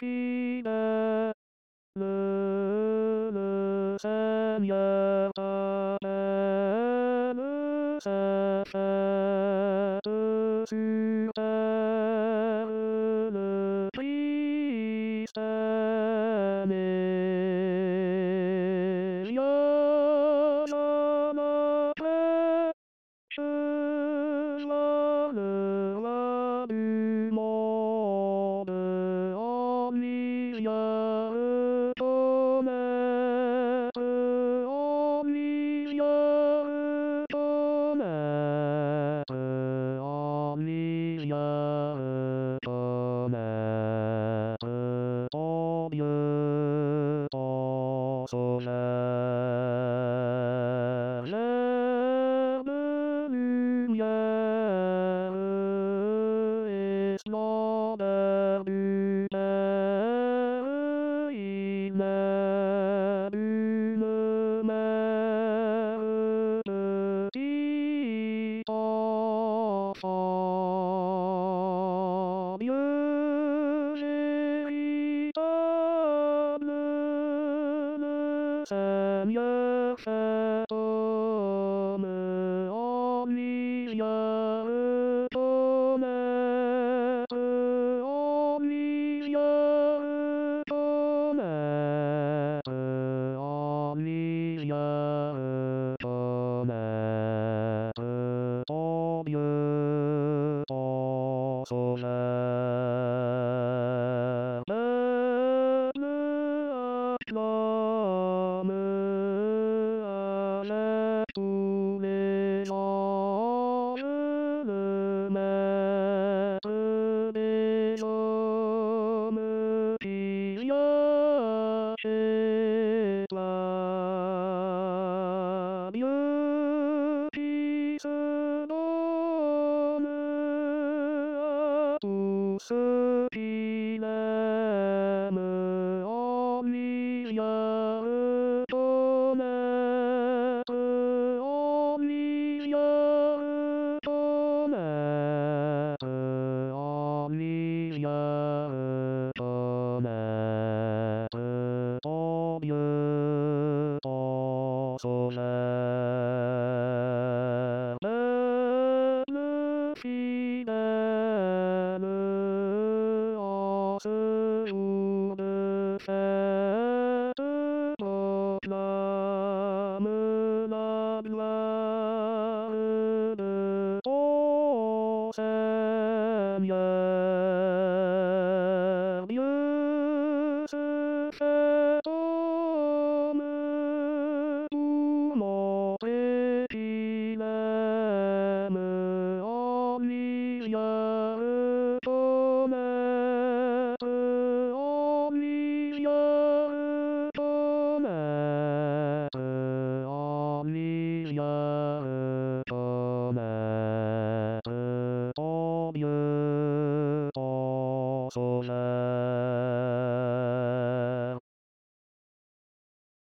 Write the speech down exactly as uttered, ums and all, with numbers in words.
fidèle, le Seigneur t'appelle, cette fête sur terre, le Christ est né. Viens à notre je vois le roi du monde, en lui vient ton maître, en lui vient ton maître, en lui vient ton maître, ton Dieu, ton sauveur. L'air de lumière et splendeur du Père, il naît d'une mère, petit enfant, Dieu véritable, le Seigneur fait homme, en lui vient ton maître, en lui vient ton maître, en lui vient ton maître, ton Dieu, ton sauveur. Peuple acclame avec tous les anges, le maître des hommes qui vient chez toi. Dieu qui se donne à tous ceux qui